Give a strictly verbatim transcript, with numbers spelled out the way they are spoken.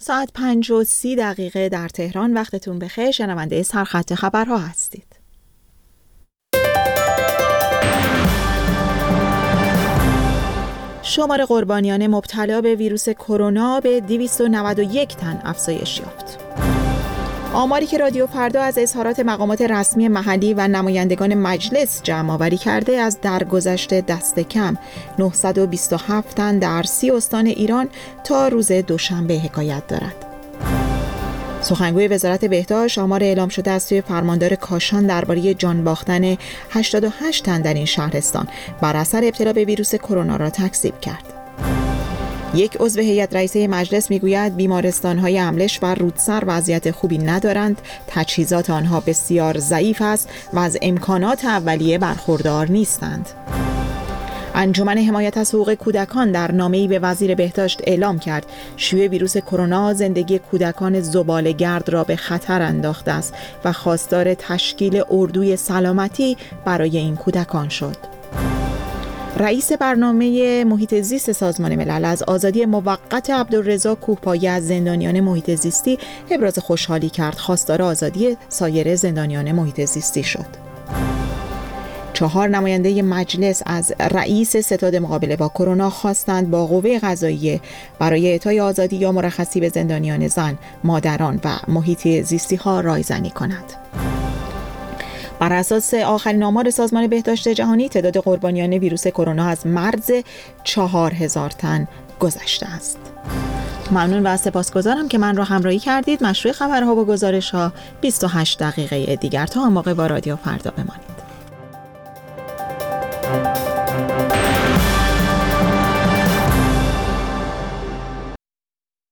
ساعت پنج و سی دقیقه در تهران. وقتتون بخیر. شنونده سرخط خبرها هستید. شمار قربانیان مبتلا به ویروس کرونا به دویست و نود و یک تن افزایش یافت. آماری که رادیو فردا از اظهارات مقامات رسمی محلی و نمایندگان مجلس جمع آوری کرده از درگذشت دست کم نهصد و بیست و هفت تن در سی استان ایران تا روز دوشنبه حکایت دارد. سخنگوی وزارت بهداشت آمار اعلام شده از سوی فرماندار کاشان درباره جان باختن هشتاد و هشت تن در این شهرستان بر اثر ابتلا به ویروس کرونا را تکذیب کرد. یک عضو هیئت رئیسه مجلس میگوید بیمارستان‌های املش و رودسر وضعیت خوبی ندارند، تجهیزات آنها بسیار ضعیف است و از امکانات اولیه برخوردار نیستند. انجمن حمایت از حقوق کودکان در نامه‌ای به وزیر بهداشت اعلام کرد شیوع ویروس کرونا زندگی کودکان زباله‌گرد را به خطر انداخته است و خواستار تشکیل اردوی سلامتی برای این کودکان شد. رئیس برنامه محیط زیست سازمان ملل از آزادی موقت عبدالرضا کوهپایی از زندانیان محیط زیستی ابراز خوشحالی کرد. خواستار آزادی سایر زندانیان محیط زیستی شد. چهار نماینده مجلس از رئیس ستاد مقابله با کرونا خواستند با قوه قضاییه برای اعطای آزادی یا مرخصی به زندانیان زن، مادران و محیط زیستی ها رایزنی کند. بر اساس آخرین آمار سازمان بهداشت جهانی تعداد قربانیان ویروس کرونا از مرز چهار هزار تن گذشته است. ممنون و سپاسگزارم که من را همراهی کردید. مشروع خبرها و گزارش‌ها بیست و هشت دقیقه دیگر. تا آن موقع با رادیو فردا بمانید.